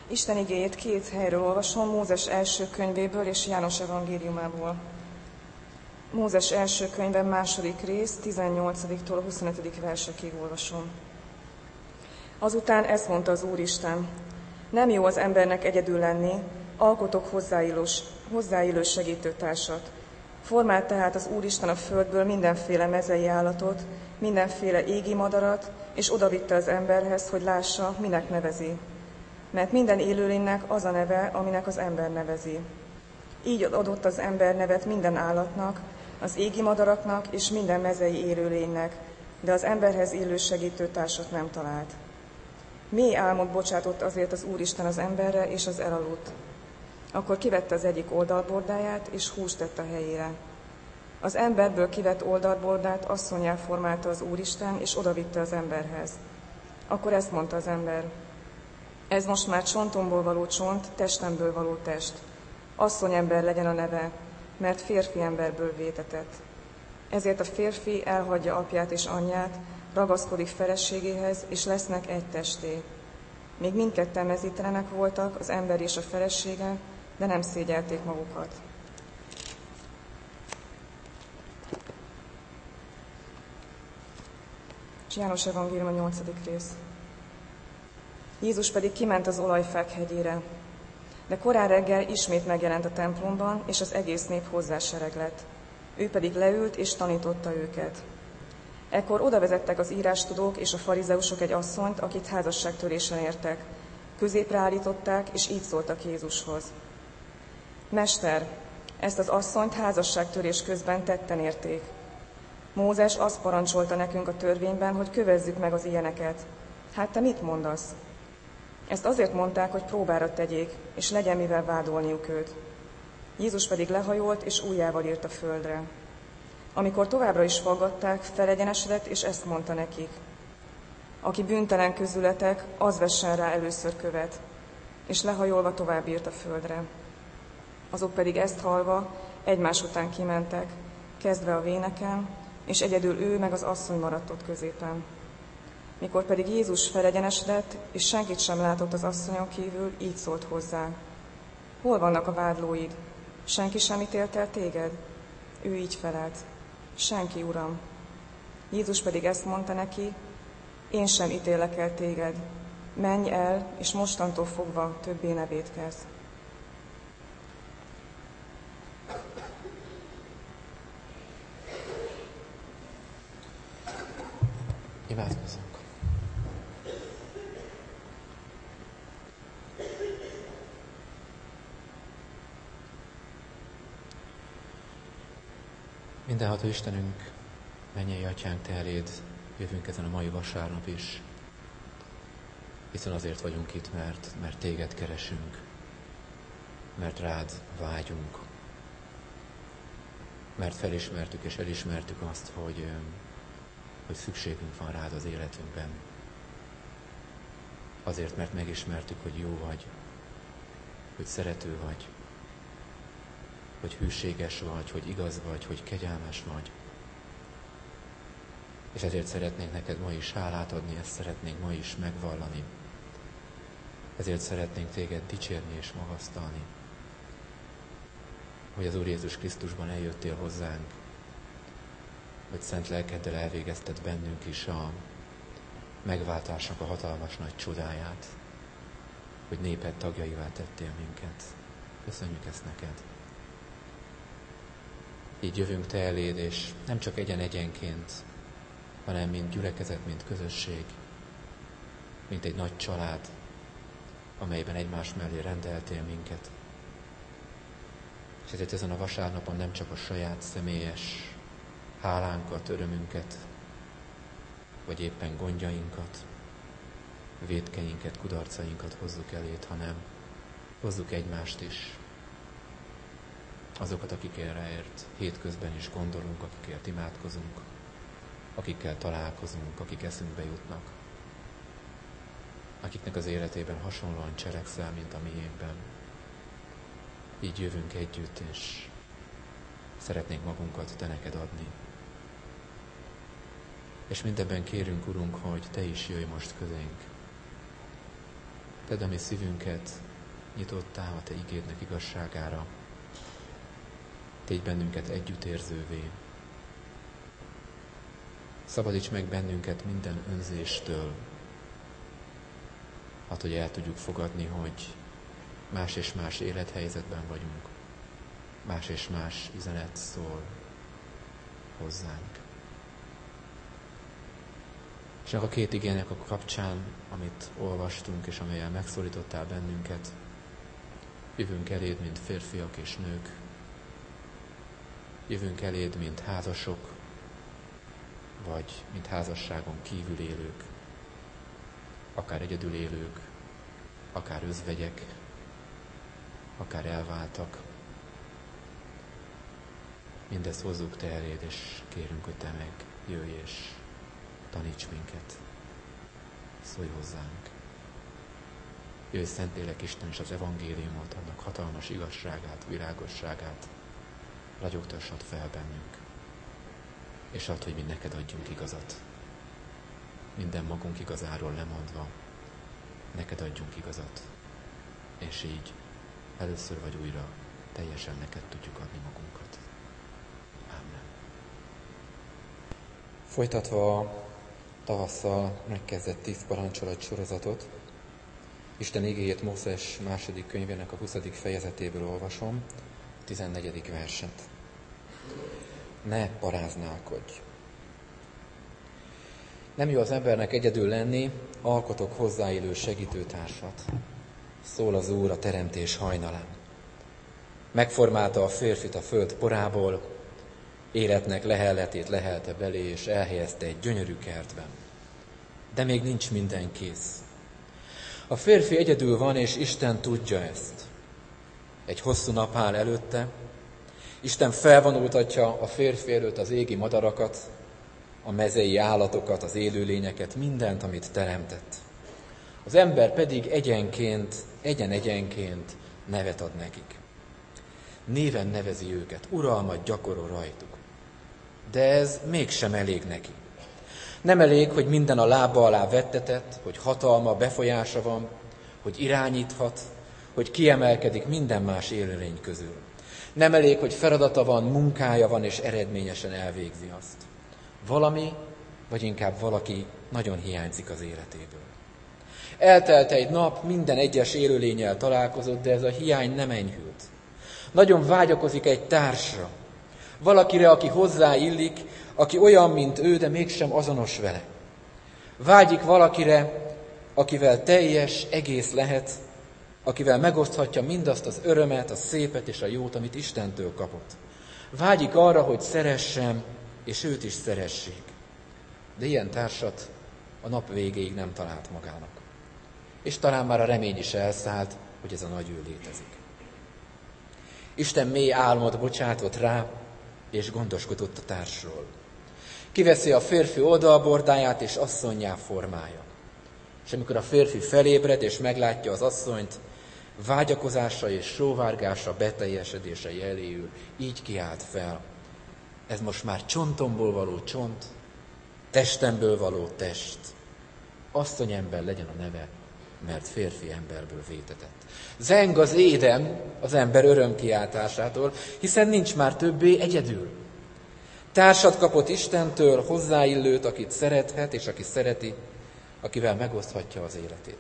Isten igéjét két helyről olvasom, Mózes első könyvéből és János evangéliumából. Mózes első könyvben második rész, 18-tól a 25. versekig olvasom. Azután ezt mondta az Úristen: nem jó az embernek egyedül lenni, alkotok hozzáillő segítőtársat. Formált tehát az Úristen a földből mindenféle mezei állatot, mindenféle égi madarat, és odavitte az emberhez, hogy lássa, minek nevezi. Mert minden élőlénynek az a neve, aminek az ember nevezi. Így adott az ember nevet minden állatnak, az égi madaraknak és minden mezei élőlénynek, de az emberhez illő segítőtársat nem talált. Mély álmot bocsátott azért az Úristen az emberre, és az elaludt. Akkor kivette az egyik oldalbordáját, és húst tett a helyére. Az emberből kivett oldalbordát asszonnyá formálta az Úristen, és odavitte az emberhez. Akkor ezt mondta az ember: ez most már csontomból való csont, testemből való test. Asszonyember legyen a neve, mert férfi emberből vétetett. Ezért a férfi elhagyja apját és anyját, ragaszkodik feleségéhez, és lesznek egy testé. Még mindketten mezítelenek voltak, az ember és a felesége, de nem szégyelték magukat. És János evangélium a 8. rész. Jézus pedig kiment az olajfák hegyére. De korán reggel ismét megjelent a templomban, és az egész nép hozzásereglett. Ő pedig leült, és tanította őket. Ekkor odavezettek az írástudók és a farizeusok egy asszonyt, akit házasságtörésen értek. Középre állították, és így szóltak Jézushoz: Mester, ezt az asszonyt házasságtörés közben tetten érték. Mózes azt parancsolta nekünk a törvényben, hogy kövezzük meg az ilyeneket. Hát te mit mondasz? Ezt azért mondták, hogy próbára tegyék, és legyen mivel vádolniuk őt. Jézus pedig lehajolt, és ujjával írt a földre. Amikor továbbra is faggatták, felegyenesedett, és ezt mondta nekik: aki bűntelen közületek, az vessen rá először követ. És lehajolva tovább írt a földre. Azok pedig ezt hallva egymás után kimentek, kezdve a véneken, és egyedül ő meg az asszony maradt ott középen. Mikor pedig Jézus felegyenesedett, és senkit sem látott az asszonyon kívül, így szólt hozzá: hol vannak a vádlóid? Senki sem ítélt el téged? Ő így felelt: senki, Uram. Jézus pedig ezt mondta neki: én sem ítélek el téged. Menj el, és mostantól fogva többé ne vétkezz. Imádkozzunk. Mindenható Istenünk, mennyei Atyánk, Te eléd jövünk ezen a mai vasárnap is, hiszen azért vagyunk itt, mert Téged keresünk, mert Rád vágyunk, mert felismertük és elismertük azt, hogy szükségünk van Rád az életünkben. Azért, mert megismertük, hogy jó vagy, hogy szerető vagy, hogy hűséges vagy, hogy igaz vagy, hogy kegyelmes vagy. És ezért szeretnénk neked ma is hálát adni, ezt szeretnénk ma is megvallani. Ezért szeretnénk téged dicsérni és magasztalni, hogy az Úr Jézus Krisztusban eljöttél hozzánk, hogy szent lelkeddel elvégezted bennünk is a megváltásnak a hatalmas nagy csodáját, hogy néped tagjaivá tettél minket. Köszönjük ezt neked. Így jövünk Te eléd, és nem csak egyenként, hanem mint gyülekezet, mint közösség, mint egy nagy család, amelyben egymás mellé rendeltél minket. És ezért ezen a vasárnapon nem csak a saját személyes hálánkat, örömünket, vagy éppen gondjainkat, vétkeinket, kudarcainkat hozzuk elét, hanem hozzuk egymást is. Azokat, akikért hétközben is gondolunk, akikért imádkozunk, akikkel találkozunk, akik eszünkbe jutnak, akiknek az életében hasonlóan cselekszel, mint a miénkben. Így jövünk együtt, és szeretnénk magunkat Te neked adni. És mindebben kérünk, Urunk, hogy Te is jöjj most közénk. Tedd a mi szívünket nyitottá a Te igédnek igazságára. Tégy bennünket együttérzővé. Szabadíts meg bennünket minden önzéstől. Hát, hogy el tudjuk fogadni, hogy más és más élethelyzetben vagyunk. Más és más üzenet szól hozzánk. És a két igének a kapcsán, amit olvastunk, és amellyel megszólítottál bennünket, jövünk eléd, mint férfiak és nők. Jövünk eléd, mint házasok, vagy mint házasságon kívül élők, akár egyedül élők, akár özvegyek, akár elváltak. Mindezt hozzuk Te eléd, és kérünk, hogy Te megjöjj és taníts minket. Szólj hozzánk. Jöjj, Szentlélek Isten, és az evangéliumot, annak hatalmas igazságát, világosságát ragyogtassad fel bennünk. És add, hogy mi neked adjunk igazat. Minden magunk igazáról lemondva, neked adjunk igazat. És így először vagy újra teljesen neked tudjuk adni magunkat. Ámen. Folytatva a tavasszal megkezdett 10 parancsolat sorozatot, Isten igéjét Mózes második könyvének a 20. fejezetéből olvasom, 14. verset. Ne paráználkodj! Nem jó az embernek egyedül lenni, alkotok hozzáillő segítőtársat. Szól az Úr a teremtés hajnalán. Megformálta a férfit a föld porából, életnek lehelletét lehelte belé, és elhelyezte egy gyönyörű kertben. De még nincs minden kész. A férfi egyedül van, és Isten tudja ezt. Egy hosszú nap áll előtte, Isten felvonultatja a férfi előtt az égi madarakat, a mezei állatokat, az élőlényeket, mindent, amit teremtett. Az ember pedig egyen-egyenként nevet ad nekik. Néven nevezi őket, uralmat gyakorol rajtuk. De ez mégsem elég neki. Nem elég, hogy minden a lába alá vettetett, hogy hatalma, befolyása van, hogy irányíthat, hogy kiemelkedik minden más élőlény közül. Nem elég, hogy feladata van, munkája van, és eredményesen elvégzi azt. Valami, vagy inkább valaki nagyon hiányzik az életéből. Eltelt egy nap, minden egyes élőlénnyel találkozott, de ez a hiány nem enyhült. Nagyon vágyakozik egy társra, valakire, aki hozzáillik, aki olyan, mint ő, de mégsem azonos vele. Vágyik valakire, akivel teljes, egész lehet, akivel megoszthatja mindazt az örömet, a szépet és a jót, amit Istentől kapott. Vágyik arra, hogy szeressem, és őt is szeressék. De ilyen társat a nap végéig nem talált magának. És talán már a remény is elszállt, hogy ez a nagy ő létezik. Isten mély álmot bocsátott rá, és gondoskodott a társról. Kiveszi a férfi oldalbordáját, és asszonnyá formálja. És amikor a férfi felébred, és meglátja az asszonyt, vágyakozása és sóvárgása beteljesedése jeléül így kiált fel. Ez most már csontomból való csont, testemből való test. Asszonyember legyen a neve, mert férfi emberből vétetett. Zeng az éden az ember örömkiáltásától, hiszen nincs már többé egyedül. Társat kapott Istentől, hozzáillőt, akit szerethet, és aki szereti, akivel megoszthatja az életét.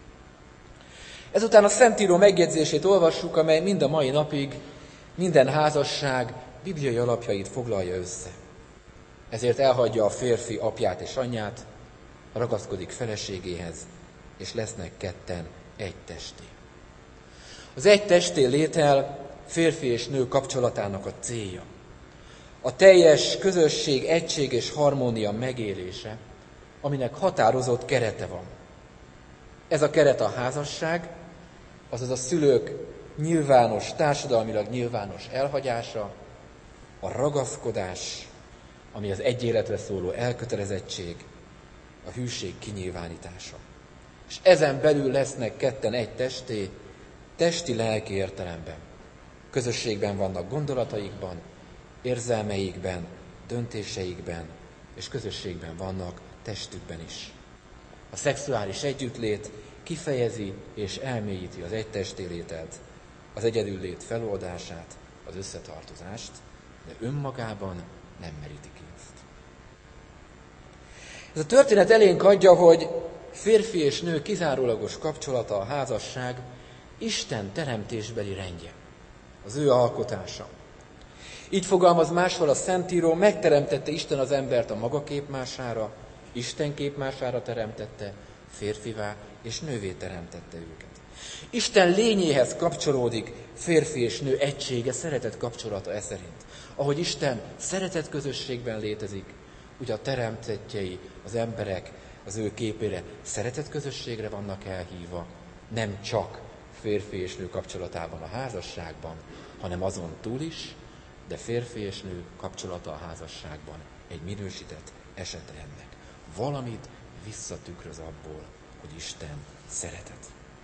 Ezután a Szentíró megjegyzését olvassuk, amely mind a mai napig minden házasság bibliai alapjait foglalja össze. Ezért elhagyja a férfi apját és anyját, ragaszkodik feleségéhez, és lesznek ketten egy testé. Az egy testé létel férfi és nő kapcsolatának a célja. A teljes közösség, egység és harmónia megélése, aminek határozott kerete van. Ez a keret a házasság, azaz a szülők nyilvános, társadalmilag nyilvános elhagyása, a ragaszkodás, ami az egy életre szóló elkötelezettség, a hűség kinyilvánítása. És ezen belül lesznek ketten egy testé, testi-lelki értelemben. Közösségben vannak gondolataikban, érzelmeikben, döntéseikben, és közösségben vannak testükben is. A szexuális együttlét kifejezi és elmélyíti az egytestélétet, az egyedüllét feloldását, az összetartozást, de önmagában nem meríti ki ezt. Ez a történet elénk adja, hogy férfi és nő kizárólagos kapcsolata, a házasság Isten teremtésbeli rendje, az ő alkotása. Így fogalmaz máshol a Szentíró, megteremtette Isten az embert a maga képmására, Isten képmására teremtette, férfivá és nővé teremtette őket. Isten lényéhez kapcsolódik férfi és nő egysége, szeretet kapcsolata e szerint. Ahogy Isten szeretet közösségben létezik, ugye a teremtettjei, az emberek az ő képére szeretet közösségre vannak elhívva, nem csak férfi és nő kapcsolatában a házasságban, hanem azon túl is, de férfi és nő kapcsolata a házasságban egy minősített esete ennek. Valamit visszatükröz abból, hogy Isten szeretet.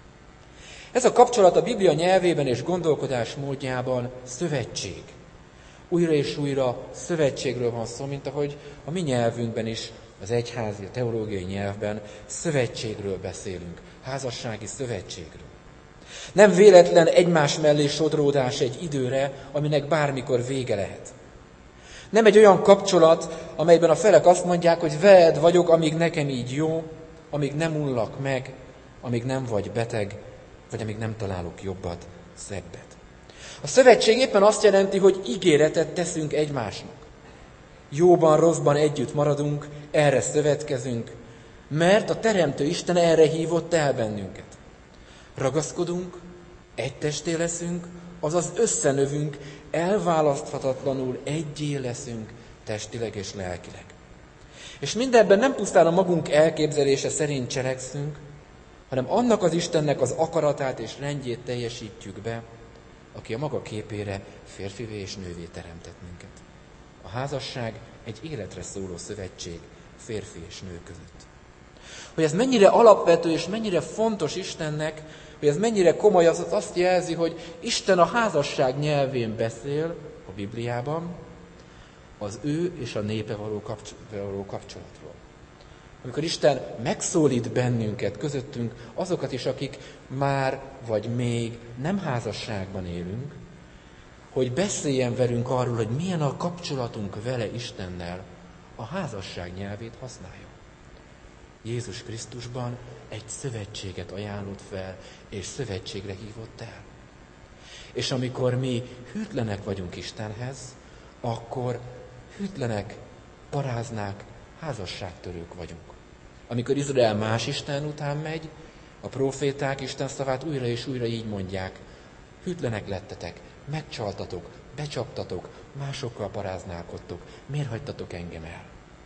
Ez a kapcsolat a Biblia nyelvében és gondolkodás módjában szövetség. Újra és újra szövetségről van szó, mint ahogy a mi nyelvünkben is, az egyházi, a teológiai nyelvben szövetségről beszélünk, házassági szövetségről. Nem véletlen egymás mellé sodródás egy időre, aminek bármikor vége lehet. Nem egy olyan kapcsolat, amelyben a felek azt mondják, hogy veled vagyok, amíg nekem így jó, amíg nem ullak meg, amíg nem vagy beteg, vagy amíg nem találok jobbat, szebbet. A szövetség éppen azt jelenti, hogy ígéretet teszünk egymásnak. Jóban, rosszban együtt maradunk, erre szövetkezünk, mert a Teremtő Isten erre hívott el bennünket. Ragaszkodunk, egy testé leszünk, azaz összenövünk, elválaszthatatlanul egyé leszünk testileg és lelkileg. És mindebben nem pusztán a magunk elképzelése szerint cselekszünk, hanem annak az Istennek az akaratát és rendjét teljesítjük be, aki a maga képére férfivé és nővé teremtett minket. A házasság egy életre szóló szövetség férfi és nő között. Hogy ez mennyire alapvető és mennyire fontos Istennek, hogy ez mennyire komoly, az azt jelzi, hogy Isten a házasság nyelvén beszél a Bibliában az ő és a népe való kapcsolatról. Amikor Isten megszólít bennünket, közöttünk azokat is, akik már vagy még nem házasságban élünk, hogy beszéljen velünk arról, hogy milyen a kapcsolatunk vele Istennel, a házasság nyelvét használja. Jézus Krisztusban egy szövetséget ajánlott fel, és szövetségre hívott el. És amikor mi hűtlenek vagyunk Istenhez, akkor hűtlenek, paráznák, házasságtörők vagyunk. Amikor Izrael más Isten után megy, a próféták Isten szavát újra és újra így mondják: hűtlenek lettetek, megcsaltatok, becsaptatok, másokkal paráználkodtok, miért hagytatok engem el?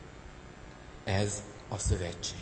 Ez a szövetség.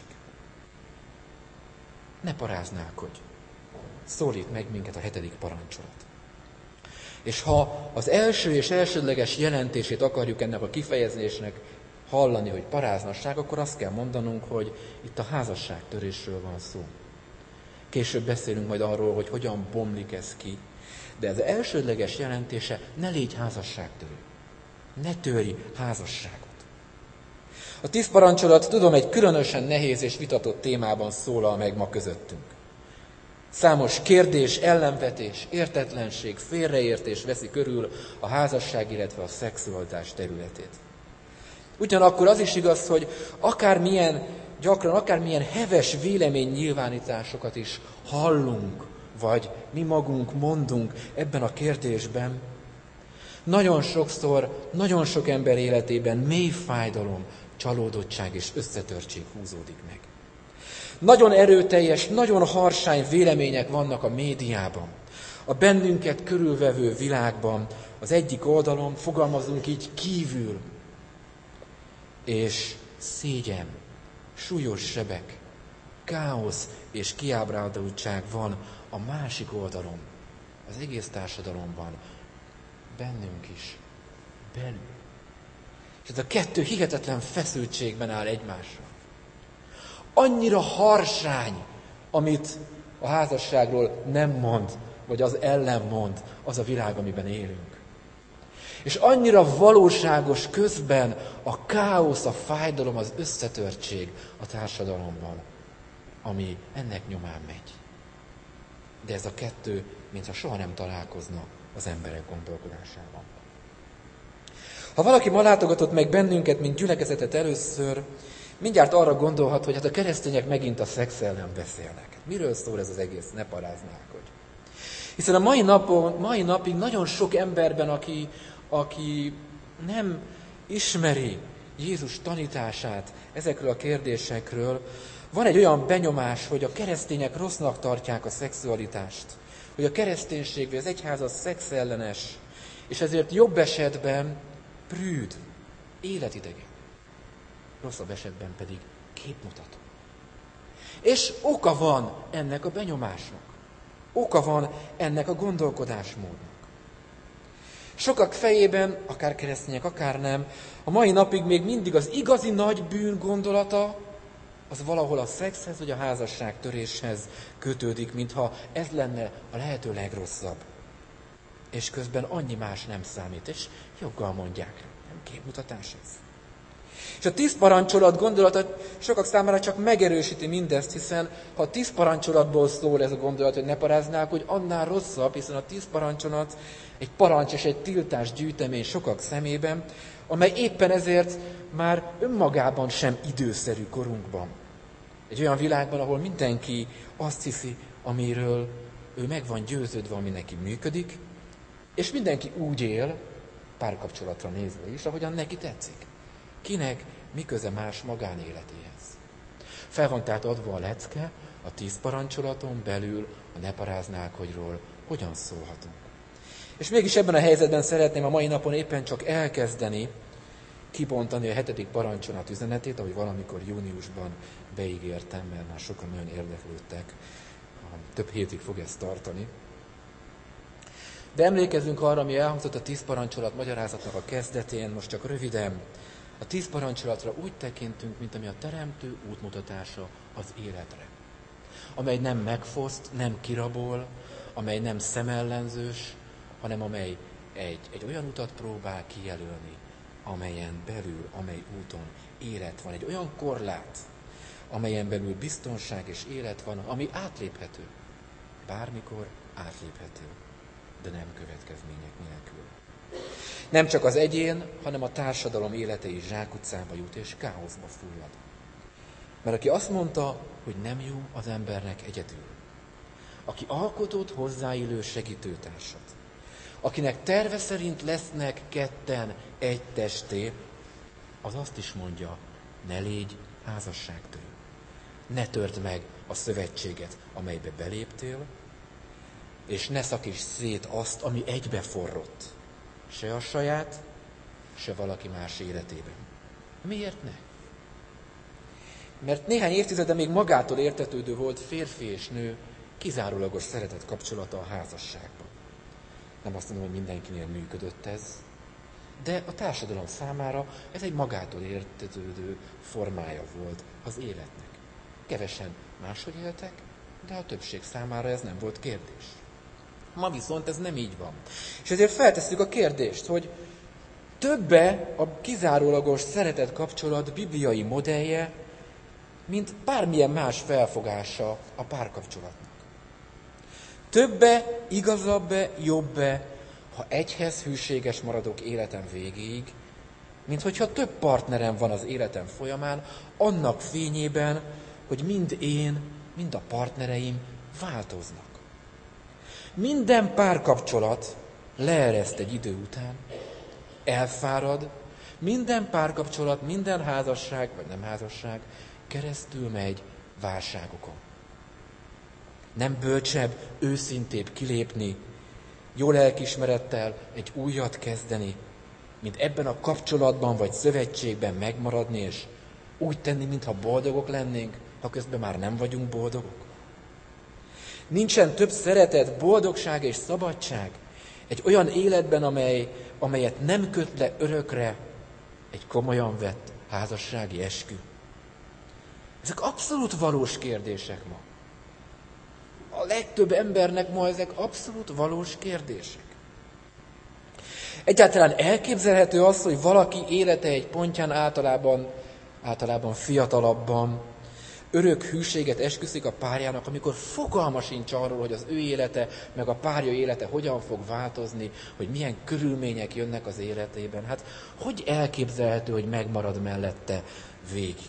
Ne paráználkodj! Szólít meg minket a 7. parancsolat. És ha az első és elsődleges jelentését akarjuk ennek a kifejezésnek hallani, hogy paráznasság, akkor azt kell mondanunk, hogy itt a házasságtörésről van szó. Később beszélünk majd arról, hogy hogyan bomlik ez ki, de ez elsődleges jelentése: ne légy házasságtörő. Ne törj házasságot. A 10 parancsolat, tudom, egy különösen nehéz és vitatott témában szólal meg ma közöttünk. Számos kérdés, ellenvetés, értetlenség, félreértés veszi körül a házasság, illetve a szexualitás területét. Ugyanakkor az is igaz, hogy akármilyen heves véleménynyilvánításokat is hallunk, vagy mi magunk mondunk ebben a kérdésben, nagyon sokszor, nagyon sok ember életében mély fájdalom, csalódottság és összetörtség húzódik meg. Nagyon erőteljes, nagyon harsány vélemények vannak a médiában, a bennünket körülvevő világban, az egyik oldalon, fogalmazunk így, kívül, és szégyen, súlyos sebek, káosz és kiábrándultság van a másik oldalon, az egész társadalomban, bennünk is, belül. És ez a kettő hihetetlen feszültségben áll egymásra. Annyira harsány, amit a házasságról nem mond, vagy az ellen mond az a világ, amiben élünk. És annyira valóságos közben a káosz, a fájdalom, az összetörtség a társadalomban. ami ennek nyomán megy. De ez a kettő, mintha soha nem találkozna az emberek gondolkodásában. Ha valaki ma látogatott meg bennünket, mint gyülekezetet először, mindjárt arra gondolhat, hogy hát a keresztények megint a szex ellen beszélnek. Miről szól ez az egész? Ne paráználkodj. Hiszen a mai napig nagyon sok emberben, aki nem ismeri Jézus tanítását ezekről a kérdésekről, van egy olyan benyomás, hogy a keresztények rossznak tartják a szexualitást, hogy a kereszténység vagy az egyház az szexellenes, és ezért jobb esetben prűd, életidegen, rosszabb esetben pedig képmutató. És oka van ennek a benyomásnak. Oka van ennek a gondolkodásmódnak. Sokak fejében, akár keresztények, akár nem, a mai napig még mindig az igazi nagy bűn gondolata, az valahol a szexhez vagy a házasságtöréshez kötődik, mintha ez lenne a lehető legrosszabb. És közben annyi más nem számít, és joggal mondják, nem képmutatás ez. És a 10 parancsolat gondolata sokak számára csak megerősíti mindezt, hiszen ha a 10 parancsolatból szól ez a gondolat, hogy ne paráználkodj, annál rosszabb, hiszen a 10 parancsolat egy parancs és egy tiltás gyűjtemény sokak szemében, amely éppen ezért már önmagában sem időszerű korunkban. Egy olyan világban, ahol mindenki azt hiszi, amiről ő meg van győződve, ami neki működik, és mindenki úgy él, párkapcsolatra nézve is, ahogyan neki tetszik. Kinek mi köze más magánéletéhez. Fel van tehát adva a lecke, a 10 parancsolaton belül a ne paráználkodjról hogyan szólhatunk. És mégis ebben a helyzetben szeretném a mai napon éppen csak elkezdeni kibontani a 7. parancsolat üzenetét, ahogy valamikor júniusban beígértem, mert már sokan nagyon érdeklődtek. Több hétig fog ezt tartani. De emlékezzünk arra, ami elhangzott a 10 parancsolat magyarázatnak a kezdetén, most csak röviden. A 10 parancsolatra úgy tekintünk, mint ami a teremtő útmutatása az életre. Amely nem megfoszt, nem kirabol, amely nem szemellenzős, hanem amely egy olyan utat próbál kijelölni, amelyen belül, amely úton élet van. Egy olyan korlát, amelyen belül biztonság és élet van, ami átléphető. Bármikor átléphető, de nem következmények nélkül. Nem csak az egyén, hanem a társadalom élete is zsákutcába jut és káoszba fullad. Mert aki azt mondta, hogy nem jó az embernek egyedül, aki alkotott hozzáillő segítőtársat, akinek terve szerint lesznek ketten egy testé, az azt is mondja, ne légy házasságtörő. Ne törd meg a szövetséget, amelybe beléptél, és ne szakíts szét azt, ami egybe forrott. Se a saját, se valaki más életében. Miért ne? Mert néhány évtizede még magától értetődő volt férfi és nő kizárólagos szeretet kapcsolata a házasságban. Nem azt mondom, hogy mindenkinél működött ez, de a társadalom számára ez egy magától értetődő formája volt az életnek. Kevesen máshogy éltek, de a többség számára ez nem volt kérdés. Ma viszont ez nem így van. És ezért feltesszük a kérdést, hogy többe a kizárólagos szeretet kapcsolat bibliai modellje, mint bármilyen más felfogása a párkapcsolatnak. Többe, igazabb-e, jobb-e, ha egyhez hűséges maradok életem végéig, mint hogyha több partnerem van az életem folyamán, annak fényében, hogy mind én, mind a partnereim változnak. Minden párkapcsolat leereszt egy idő után, elfárad, minden párkapcsolat, minden házasság, vagy nem házasság keresztül megy válságokon. Nem bölcsebb, őszintébb kilépni, jó lelkiismerettel egy újat kezdeni, mint ebben a kapcsolatban vagy szövetségben megmaradni, és úgy tenni, mintha boldogok lennénk, ha közben már nem vagyunk boldogok. Nincsen több szeretet, boldogság és szabadság egy olyan életben, amelyet nem köt le örökre egy komolyan vett házassági eskü. Ezek abszolút valós kérdések ma. A legtöbb embernek ma ezek abszolút valós kérdések. Egyáltalán elképzelhető az, hogy valaki élete egy pontján általában fiatalabban örök hűséget esküszik a párjának, amikor fogalma sincs arról, hogy az ő élete, meg a párja élete hogyan fog változni, hogy milyen körülmények jönnek az életében. Hát hogy elképzelhető, hogy megmarad mellette végig?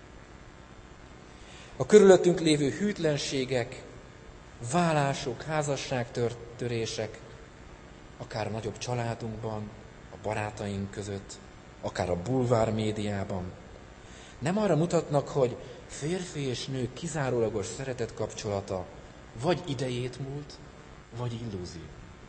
A körülöttünk lévő hűtlenségek, válások, házasságtörések, akár a nagyobb családunkban, a barátaink között, akár a bulvár médiában, nem arra mutatnak, hogy férfi és nő kizárólagos szeretet kapcsolata vagy idejét múlt, vagy illúzió.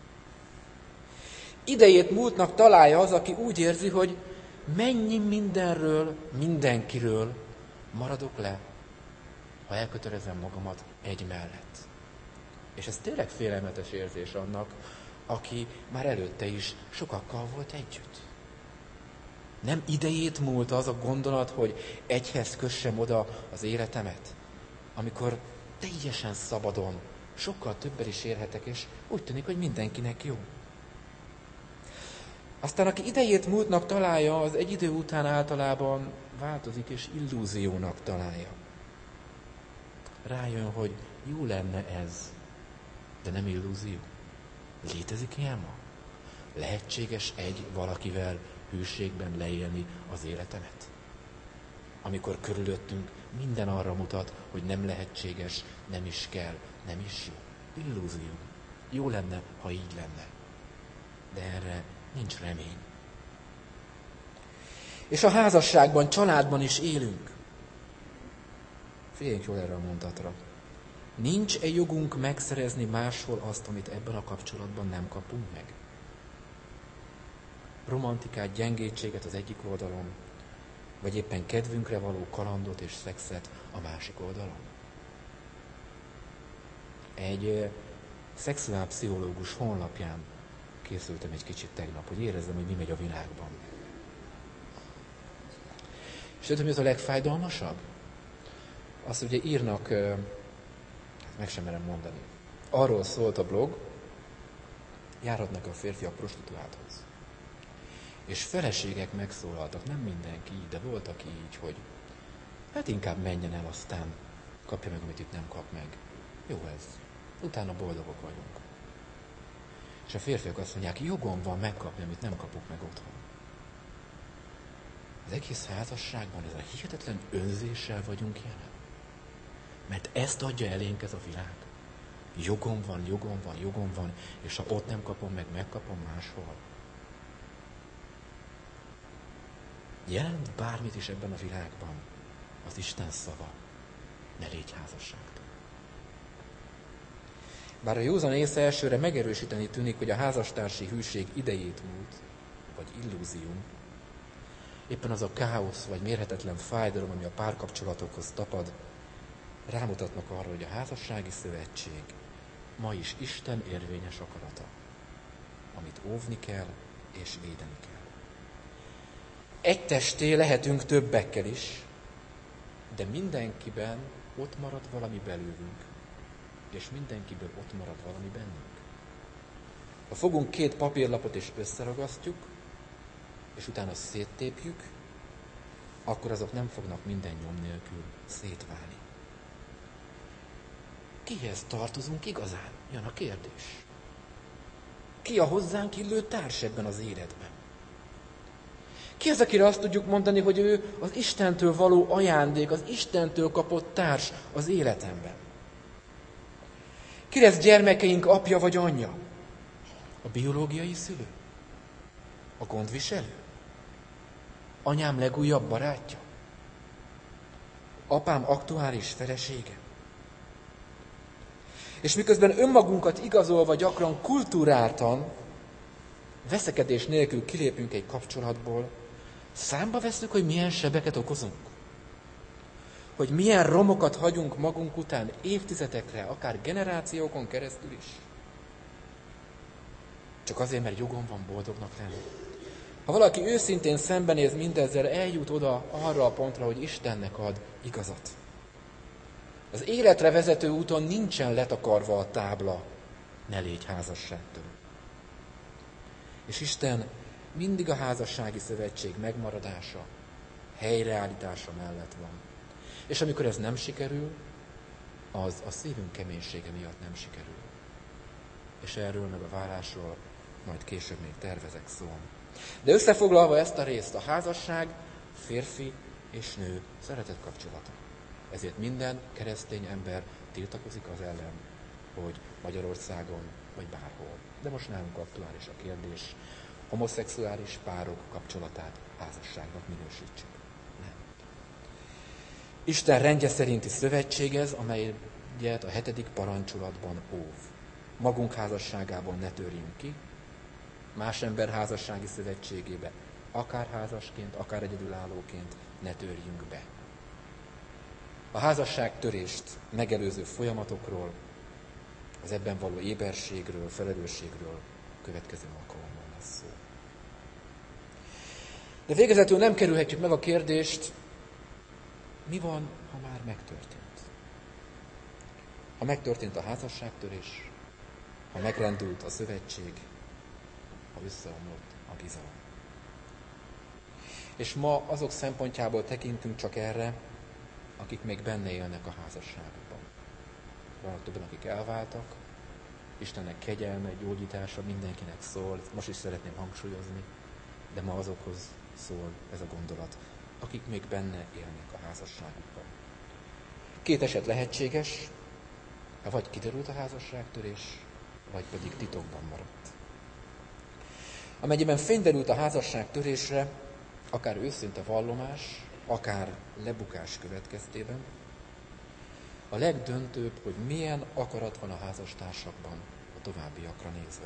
Idejét múltnak találja az, aki úgy érzi, hogy mennyi mindenről, mindenkiről maradok le, ha elkötelezem magamat egy mellett. És ez tényleg félelmetes érzés annak, aki már előtte is sokakkal volt együtt. Nem idejét múlt az a gondolat, hogy egyhez kössem oda az életemet, amikor teljesen szabadon, sokkal többel is érhetek, és úgy tűnik, hogy mindenkinek jó. Aztán aki idejét múltnak találja, az egy idő után általában változik, és illúziónak találja. Rájön, hogy jó lenne ez, de nem illúzió. Létezik ilyen ma? Lehetséges egy valakivel hűségben leélni az életemet? Amikor körülöttünk minden arra mutat, hogy nem lehetséges, nem is kell, nem is jó. Illúzió. Jó lenne, ha így lenne. De erre nincs remény. És a házasságban, családban is élünk. Figyeljünk jól erre a mondatra. Nincs-e jogunk megszerezni máshol azt, amit ebben a kapcsolatban nem kapunk meg? Romantikát, gyengétséget az egyik oldalon, vagy éppen kedvünkre való kalandot és szexet a másik oldalon? Egy szexuálpszichológus honlapján készültem egy kicsit tegnap, hogy érezzem, hogy mi megy a világban. És tudod, mi az a legfájdalmasabb? Azt ugye írnak, meg sem merem mondani. Arról szólt a blog, járhatnak a férfiak prostituálthoz. És feleségek megszólaltak, nem mindenki így, de voltak így, hogy hát inkább menjen el, aztán kapja meg, amit itt nem kap meg. Jó ez. Utána boldogok vagyunk. És a férfiak azt mondják, jogom van megkapni, amit nem kapok meg otthon. Az egész házasságban ez a hihetetlen önzéssel vagyunk jelen. Mert ezt adja elénk ez a világ. Jogom van, jogom van, jogom van, és ha ott nem kapom meg, megkapom máshol. Jelent bármit is ebben a világban az Isten szava, ne légy házasságtól. Bár a józan ész elsőre megerősíteni tűnik, hogy a házastársi hűség idejét múlt, vagy illúzium, éppen az a káosz, vagy mérhetetlen fájdalom, ami a párkapcsolatokhoz tapad, rámutatnak arra, hogy a házassági szövetség ma is Isten érvényes akarata, amit óvni kell és védeni kell. Egy testé lehetünk többekkel is, de mindenkiben ott marad valami belőlünk, és mindenkiből ott marad valami bennünk. Ha fogunk 2 papírlapot és összeragasztjuk, és utána széttépjük, akkor azok nem fognak minden nyom nélkül szétválni. Kihez tartozunk igazán? Jön a kérdés. Ki a hozzánk illő társ ebben az életben? Ki az, akire azt tudjuk mondani, hogy ő az Istentől való ajándék, az Istentől kapott társ az életemben? Ki lesz gyermekeink apja vagy anyja? A biológiai szülő? A gondviselő? Anyám legújabb barátja? Apám aktuális felesége? És miközben önmagunkat igazolva gyakran kulturáltan, veszekedés nélkül kilépünk egy kapcsolatból, számba vesszük, hogy milyen sebeket okozunk. Hogy milyen romokat hagyunk magunk után évtizedekre, akár generációkon keresztül is. Csak azért, mert jogom van boldognak lenni. Ha valaki őszintén szembenéz mindezzel, eljut oda arra a pontra, hogy Istennek ad igazat. Az életre vezető úton nincsen letakarva a tábla, ne légy házasságtól. És Isten mindig a házassági szövetség megmaradása, helyreállítása mellett van. És amikor ez nem sikerül, az a szívünk keménysége miatt nem sikerül. És erről meg a válásról majd később még tervezek szólni. De összefoglalva ezt a részt, a házasság férfi és nő szeretet kapcsolata. Ezért minden keresztény ember tiltakozik az ellen, hogy Magyarországon vagy bárhol. De most nálunk aktuális a kérdés, homoszexuális párok kapcsolatát házasságnak minősítsük. Nem. Isten rendje szerinti szövetség ez, amelyet a 7. parancsolatban óv. Magunk házasságában ne törjünk ki, más ember házassági szövetségébe, akár házasként, akár egyedülállóként ne törjünk be. A házasságtörést megelőző folyamatokról, az ebben való éberségről, felelősségről a következő alkalommal lesz szó. De végezetül nem kerülhetjük meg a kérdést, mi van, ha már megtörtént? Ha megtörtént a házasságtörés, ha megrendült a szövetség, ha összeomlott a bizalom. És ma azok szempontjából tekintünk csak erre, akik még benne élnek a házasságukban. Vannak többen, akik elváltak, Istennek kegyelme, gyógyítása mindenkinek szól, most is szeretném hangsúlyozni, de ma azokhoz szól ez a gondolat, akik még benne élnek a házasságukban. Két eset lehetséges, vagy kiderült a házasságtörés, vagy pedig titokban maradt. Amennyiben fényderült a házasságtörésre, akár őszinte vallomás, akár lebukás következtében, a legdöntőbb, hogy milyen akarat van a házastársakban a továbbiakra nézve.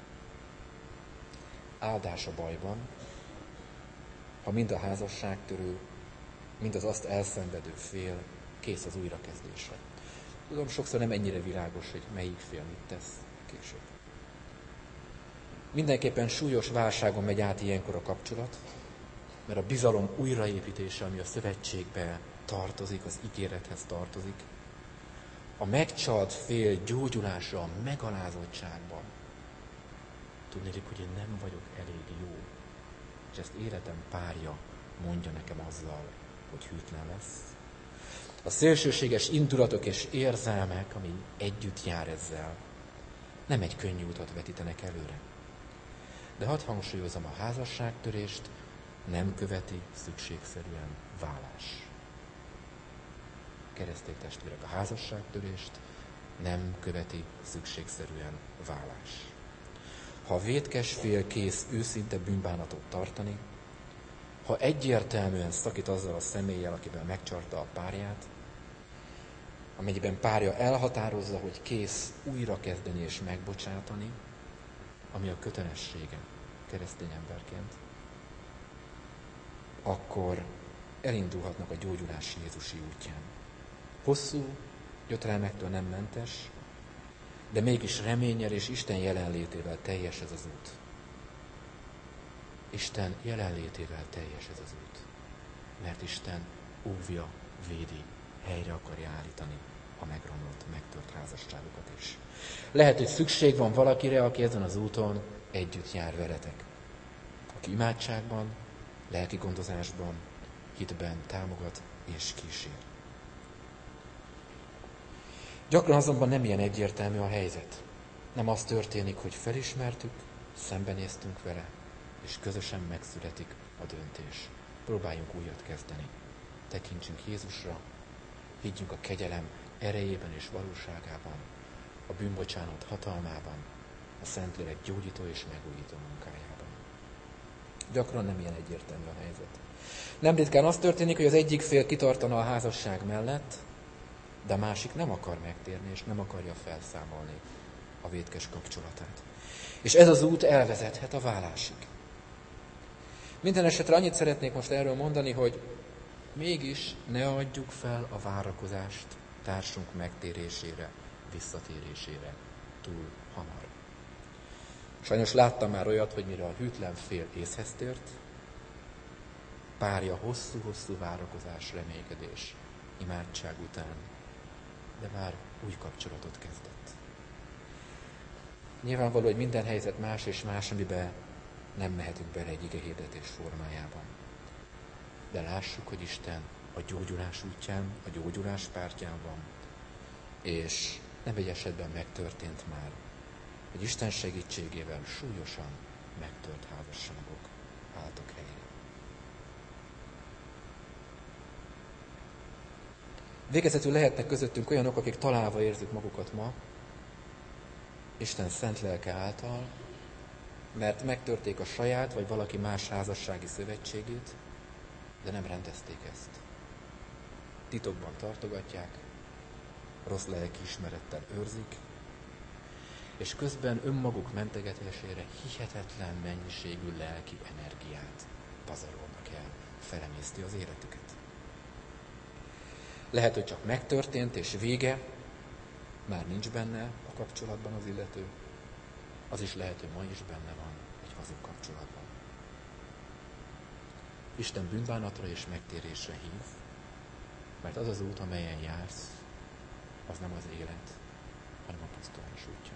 Áldás a bajban, ha mind a házasságtörő, mind az azt elszenvedő fél kész az újrakezdésre. Tudom, sokszor nem ennyire világos, hogy melyik fél mit tesz később. Mindenképpen súlyos válságon megy át ilyenkor a kapcsolat, mert a bizalom újraépítése, ami a szövetségbe tartozik, az ígérethez tartozik, a megcsalt fél gyógyulása a megalázottságban. Tudnélik, hogy én nem vagyok elég jó, és ezt életem párja mondja nekem azzal, hogy hűtlen lesz. A szélsőséges indulatok és érzelmek, ami együtt jár ezzel, nem egy könnyű utat vetítenek előre. De hadd hangsúlyozom, a házasságtörést nem követi szükségszerűen válás. Keresztény testvérek, a házasságtörést nem követi szükségszerűen válás. Ha a vétkes fél kész őszinte bűnbánatot tartani, ha egyértelműen szakít azzal a személlyel, akivel megcsalta a párját, amennyiben párja elhatározza, hogy kész újra kezdeni és megbocsátani, ami a kötelessége keresztény emberként, akkor elindulhatnak a gyógyulás Jézusi útján. Hosszú, gyötrelmektől nem mentes, de mégis reménnyel és Isten jelenlétével teljes ez az út. Isten jelenlétével teljes ez az út. Mert Isten óvja, védi, helyre akarja állítani a megromlott, megtört házasságokat is. Lehet, hogy szükség van valakire, aki ezen az úton együtt jár veletek. Aki imádságban, lelki gondozásban, hitben támogat és kísér. Gyakran azonban nem ilyen egyértelmű a helyzet. Nem az történik, hogy felismertük, szembenéztünk vele, és közösen megszületik a döntés. Próbáljunk újat kezdeni. Tekintsünk Jézusra, higgyünk a kegyelem erejében és valóságában, a bűnbocsánat hatalmában, a Szentlélek gyógyító és megújító munkájában. Gyakran nem ilyen egyértelmű a helyzet. Nem ritkán az történik, hogy az egyik fél kitartana a házasság mellett, de a másik nem akar megtérni, és nem akarja felszámolni a vétkes kapcsolatát. És ez az út elvezethet a válásig. Minden esetre annyit szeretnék most erről mondani, hogy mégis ne adjuk fel a várakozást társunk megtérésére, visszatérésére túl hamar. Sajnos láttam már olyat, hogy mire a hűtlen fél észhez tért, párja hosszú-hosszú várakozás, reménykedés, imádság után, de már új kapcsolatot kezdett. Nyilvánvaló, hogy minden helyzet más és más, amiben nem mehetünk bele egy igehirdetés formájában. De lássuk, hogy Isten a gyógyulás útján, a gyógyulás pártján van, és nem egy esetben megtörtént már, hogy Isten segítségével súlyosan megtört házasságok álltak helyre. Végezetül lehetnek közöttünk olyanok, akik találva érzik magukat ma, Isten szent lelke által, mert megtörték a saját vagy valaki más házassági szövetségét, de nem rendezték ezt. Titokban tartogatják, rossz lelkiismerettel őrzik, és közben önmaguk mentegetésére hihetetlen mennyiségű lelki energiát pazarolnak el, felemészti az életüket. Lehet, hogy csak megtörtént és vége, már nincs benne a kapcsolatban az illető, az is lehet, hogy ma is benne van egy hazug kapcsolatban. Isten bűnbánatra és megtérésre hív, mert az az út, amelyen jársz, az nem az élet, hanem a pusztulás útja.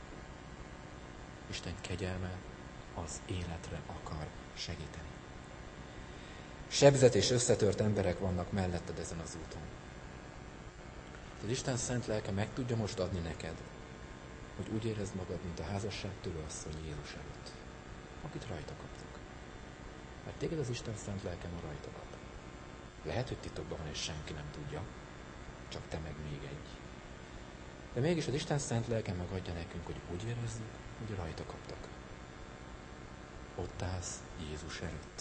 Isten kegyelme az életre akar segíteni. Sebzett és összetört emberek vannak melletted ezen az úton. Az Isten szent lelke meg tudja most adni neked, hogy úgy érezd magad, mint a házasság tőasszony Jézus előtt, akit rajta kaptak. Mert téged az Isten szent lelke ma rajta kap. Lehet, hogy titokban van, és senki nem tudja, csak te meg még egy. De mégis az Isten szent lelke megadja nekünk, hogy úgy érezzük, hogy rajta kaptak. Ott állsz Jézus előtt.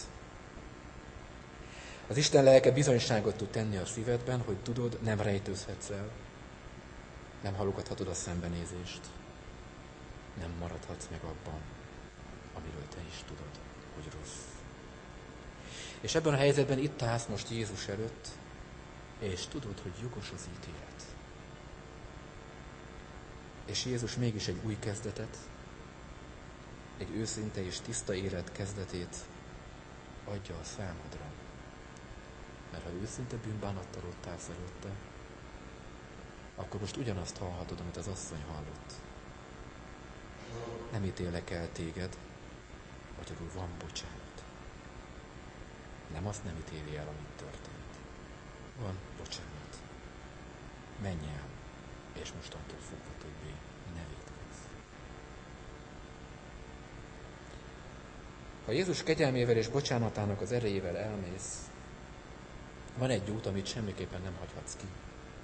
Az Isten lelke bizonyságot tud tenni a szívedben, hogy tudod, nem rejtőzhetsz el, nem halogathatod a szembenézést, nem maradhatsz meg abban, amiről te is tudod, hogy rossz. És ebben a helyzetben itt állsz most Jézus előtt, és tudod, hogy jogos az ítélet. És Jézus mégis egy új kezdetet, egy őszinte és tiszta élet kezdetét adja a számodra. Mert ha őszinte bűnbánattal ott állsz előtte, akkor most ugyanazt hallhatod, amit az asszony hallott. Nem ítélek el téged, magyarul van bocsánat. Nem azt nem ítéli el, amit történt. Van bocsánat. Menj el, és mostantól fogva többé ne vétkezz. Ha Jézus kegyelmével és bocsánatának az erejével elmész, van egy út, amit semmiképpen nem hagyhatsz ki.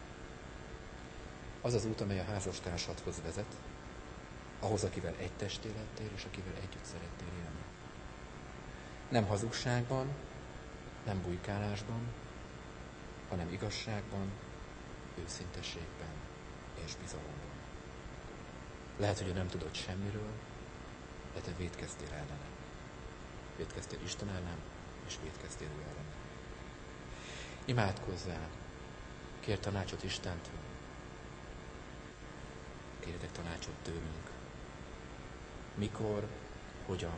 Az az út, amely a házastársadhoz vezet, ahhoz, akivel egy testé lettél, és akivel együtt szerettél élni. Nem hazugságban, nem bujkálásban, hanem igazságban, őszintességben és bizalomban. Lehet, hogy nem tudod semmiről, de te vétkeztél ellene. Vétkeztél Isten ellen, és vétkeztél ő ellen. Imádkozzál, kérj tanácsot Istentől, kérjetek tanácsot tőlünk. Mikor, hogyan,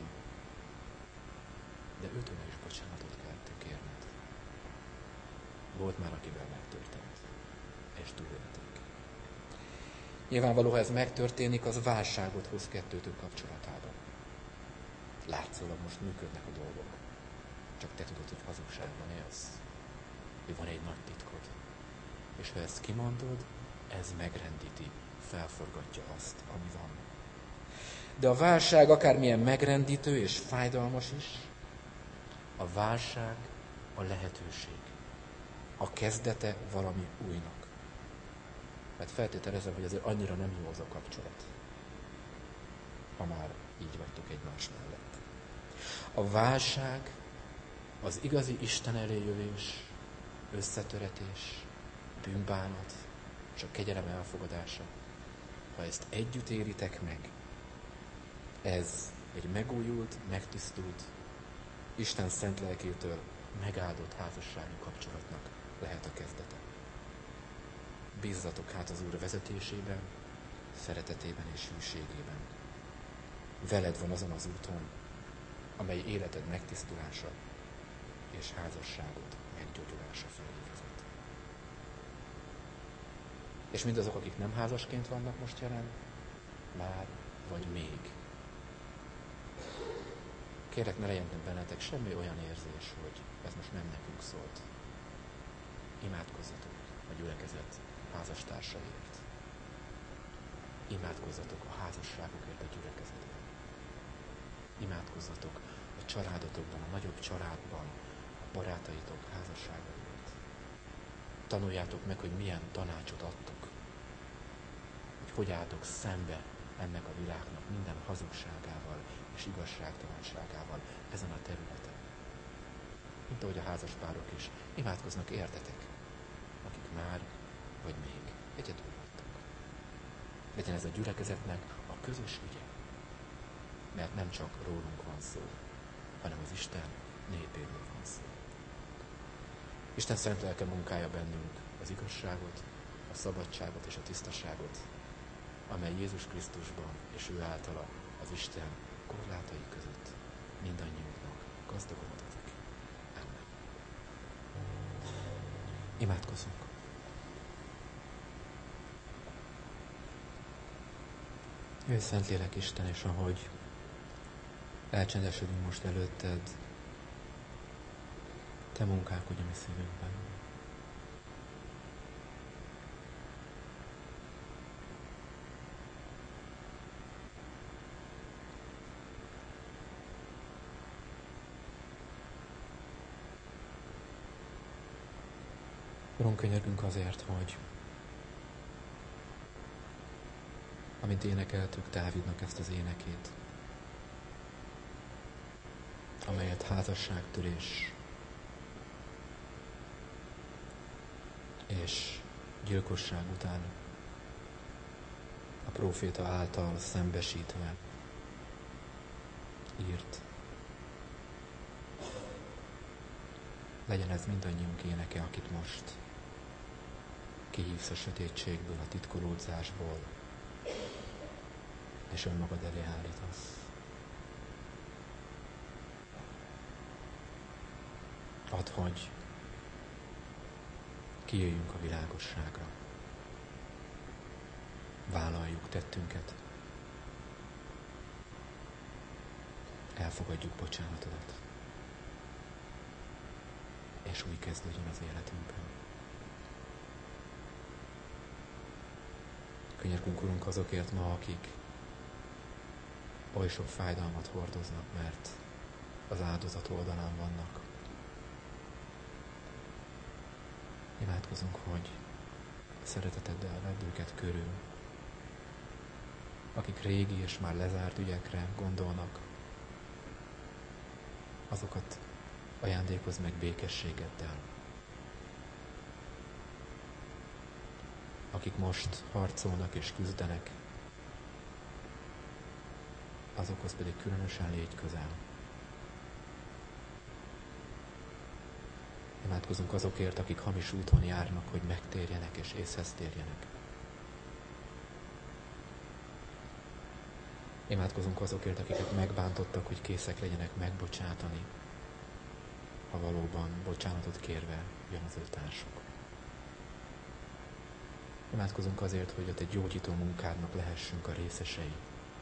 de őtől is bocsánatot kell kérned. Volt már, akivel megtörtént, és túlélték. Nyilvánvaló, ha ez megtörténik, az válságot hoz kettőtök kapcsolatában. Látszólag most működnek a dolgok, csak te tudod, hogy hazugságban élsz. Hogy van egy nagy titkod. És ha ezt kimondod, ez megrendíti, felforgatja azt, ami van. De a válság akármilyen megrendítő és fájdalmas is, a válság a lehetőség. A kezdete valami újnak. Mert feltételezem, hogy azért annyira nem jó az a kapcsolat, ha már így vagytok egymás mellett. A válság, az igazi Isten eléjövés, összetöretés, bűnbánat és a kegyelem elfogadása. Ha ezt együtt éritek meg, ez egy megújult, megtisztult, Isten szent lelkétől megáldott házassági kapcsolatnak lehet a kezdete. Bízzatok hát az Úr vezetésében, szeretetében és hűségében. Veled van azon az úton, amely életed megtisztulása és házasságod meggyógyulása felé vezet. És mindazok, akik nem házasként vannak most jelen, már vagy még. Kérlek, ne legyen bennetek semmi olyan érzés, hogy ez most nem nekünk szólt. Imádkozzatok a gyülekezet házastársaiért. Imádkozzatok a házasságokért a gyülekezetben. Imádkozzatok a családotokban, a nagyobb családban, a barátaitok házasságaiért. Tanuljátok meg, hogy milyen tanácsot adtok. Hogy álltok szembe ennek a világnak minden hazugságával és igazságtalanságával ezen a területen. Mint ahogy a házaspárok is imádkoznak értetek, akik már vagy még egyedül vagytok. Legyen ez a gyülekezetnek a közös ügye, mert nem csak rólunk van szó, hanem az Isten népéről van szó. Isten szent lelke munkálja bennünk az igazságot, a szabadságot és a tisztaságot, amely Jézus Krisztusban és ő általa az Isten korlátai között mindannyiunknak gazdagon adatik. Amen. Imádkozzunk! Jöjj, Szentlélek Isten, és ahogy elcsendesedünk most előtted, te munkálkodj a mi szívünkben. Urunk, könyörgünk azért, hogy amint énekeltük Dávidnak ezt az énekét, amelyet házasságtörés és gyilkosság után a próféta által szembesítve írt. Legyen ez mindannyiunk éneke, akit most kihívsz a sötétségből, a titkolódzásból, és önmagad elé állítasz. Add, hogy kijöjjünk a világosságra. Vállaljuk tettünket. Elfogadjuk bocsánatodat. És új kezdődjön az életünkben. Könyörgünk, Urunk, azokért ma, akik oly sok fájdalmat hordoznak, mert az áldozat oldalán vannak. Imádkozunk, hogy szereteteddel vedd őket körül, akik régi és már lezárt ügyekre gondolnak, azokat ajándékozz meg békességeddel. Akik most harcolnak és küzdenek, azokhoz pedig különösen légy közel. Imádkozunk azokért, akik hamis úton járnak, hogy megtérjenek és észhez térjenek. Imádkozunk azokért, akiket megbántottak, hogy készek legyenek megbocsátani, ha valóban bocsánatot kérve jön az ő társuk. Imádkozunk azért, hogy a te gyógyító munkádnak lehessünk a részesei.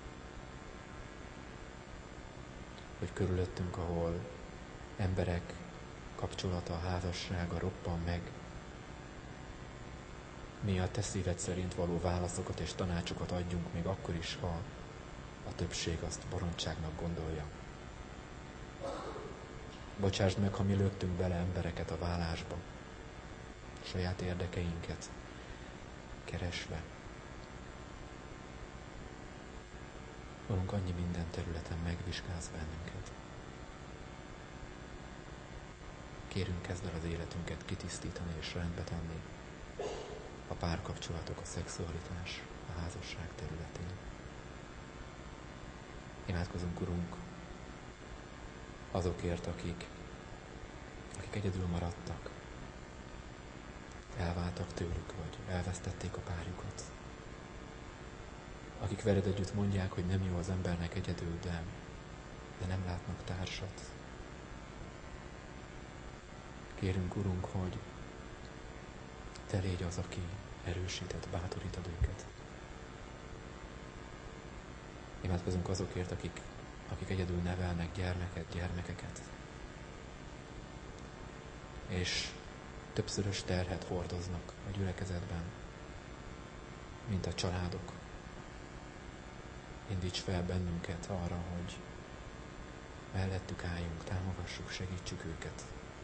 Hogy körülöttünk, ahol emberek kapcsolata, házassága roppan meg, mi a te szíved szerint való válaszokat és tanácsokat adjunk, még akkor is, ha a többség azt baromságnak gondolja. Bocsásd meg, ha mi löktünk bele embereket a vállásba, saját érdekeinket keresve. Urunk, annyi minden területen megvizsgálsz bennünket. Kérünk, kezd el az életünket kitisztítani és rendbe tenni. A párkapcsolatok, a szexualitás, a házasság területén. Imádkozunk, Urunk, azokért, akik egyedül maradtak, elváltak tőlük, vagy elvesztették a párjukat. Akik veled együtt mondják, hogy nem jó az embernek egyedül, de nem látnak társat. Kérünk, Urunk, hogy te légy az, aki erősített, bátorítod őket. Imádkozunk azokért, akik egyedül nevelnek gyermekeket, és többszörös terhet hordoznak a gyülekezetben, mint a családok. Indíts fel bennünket arra, hogy mellettük álljunk, támogassuk, segítsük őket.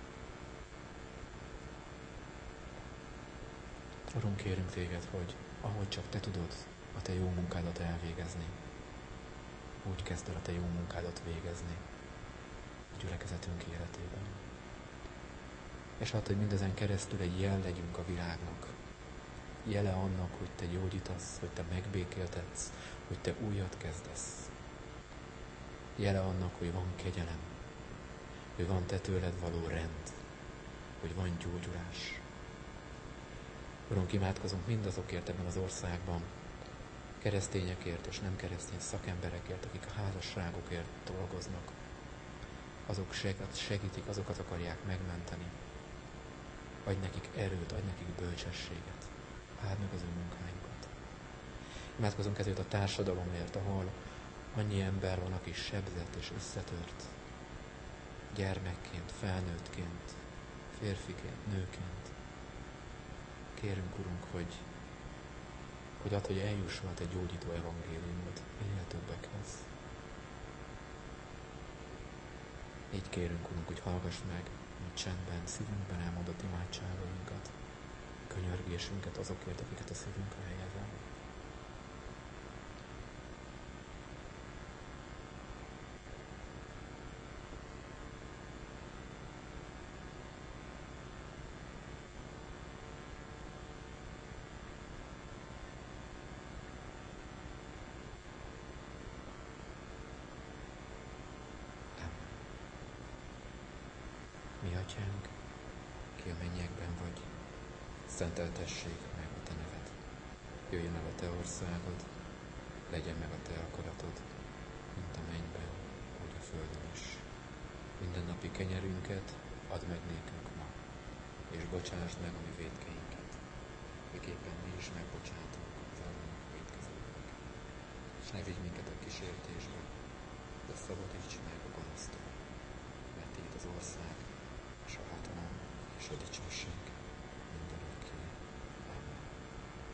Urunk, kérünk téged, hogy ahogy csak te tudod a te jó munkádat elvégezni, úgy kezd el a te jó munkádat végezni a gyülekezetünk életében. És add, hogy mindezen keresztül egy jel legyünk a világnak. Jele annak, hogy te gyógyítasz, hogy te megbékéltetsz, hogy te újat kezdesz. Jele annak, hogy van kegyelem, hogy van te tőled való rend, hogy van gyógyulás. Urunk, imádkozunk mindazokért ebben az országban, keresztényekért és nem keresztény szakemberekért, akik a házasságokért dolgoznak. Azok segítik, azokat akarják megmenteni. Adj nekik erőt, adj nekik bölcsességet. Áld meg az ő munkájukat. Imádkozunk ezért a társadalomért, ahol annyi ember van, aki sebzett és összetört. Gyermekként, felnőttként, férfiként, nőként. Kérünk, Urunk, hogy add, hogy eljusson a te gyógyító evangéliumod minél többekhez. Így kérünk, Urunk, hogy hallgass meg, hogy csendben, szívünkben elmondott imádságainkat, könyörgésünket azokért, akiket a szívünkre helyezel. Mi Atyánk, ki a mennyekben vagy, szenteltessék meg a te neved. Jöjjön el a te országod, legyen meg a te akaratod, mint a mennyben, úgy a földön is. Mindennapi kenyerünket add meg nékünk ma, és bocsásd meg a mi vétkeinket, miképpen mi is megbocsátunk az ellenünk vétkezőknek. És ne vigy minket a kísértésbe, de szabadíts meg a gonosztól.